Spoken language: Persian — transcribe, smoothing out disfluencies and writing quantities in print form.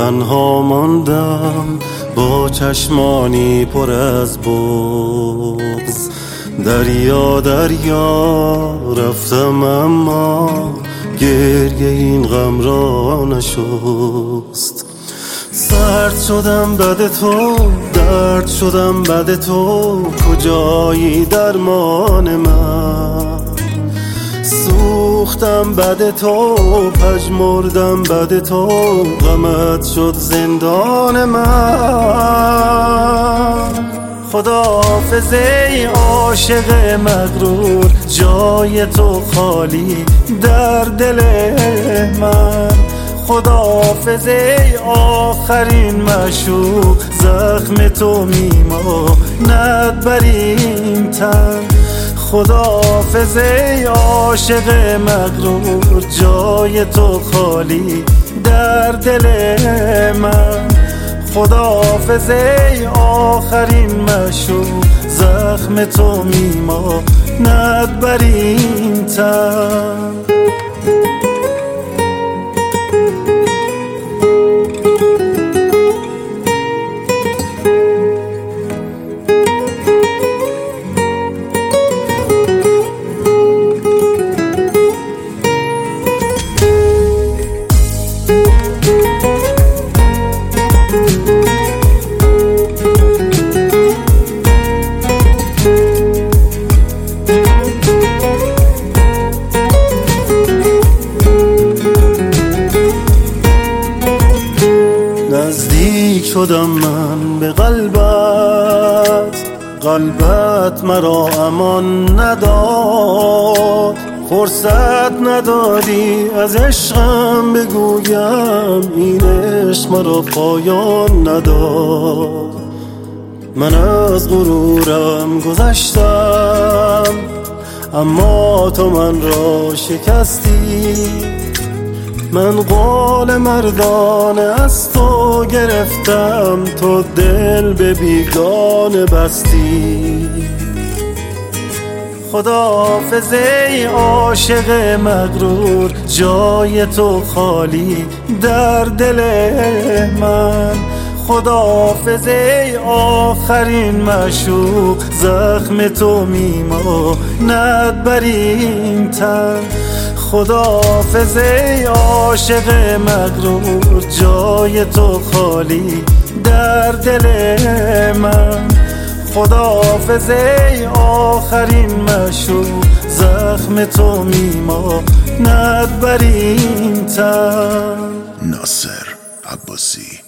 تنها ماندم با چشمانی پر از بغض. دریا دریا رفتم اما گریه این غم را نشست. سرد شدم بعد تو، درد شدم بعد تو، کجایی درمان من؟ سوختم بعد تو، پژمردم بعد تو، غمت شد زندان من. خداحافظ ای عاشق مغرور، جای تو خالی در دل من. خداحافظ ای آخرین معشوق، زخم تو میماند بر این تن. خداحافظ ای عاشق مغرور، جای تو خالی در دل من. خداحافظ ای آخرین معشوق، زخم تو میماند بر این تن. نزدیک شدم من به قلبت مرا امان نداد. فرصت ندادی از عشقم بگویم، این عشق مرا پایان نداد. من از غرورم گذشتم اما تو من را شکستی. من قول مردانه از تو گرفتم، تو دل به بیگانه بستی. خداحافظ ای عاشق مغرور، جای تو خالی در دل من. خداحافظ ای آخرین معشوق، زخم تو میماند بر این تن. خداحافظ ای عاشق مغرور، جای تو خالی در دل من. خداحافظ ای آخرین معشوق، زخم تو میماند بر این تن. ناصر عباسی.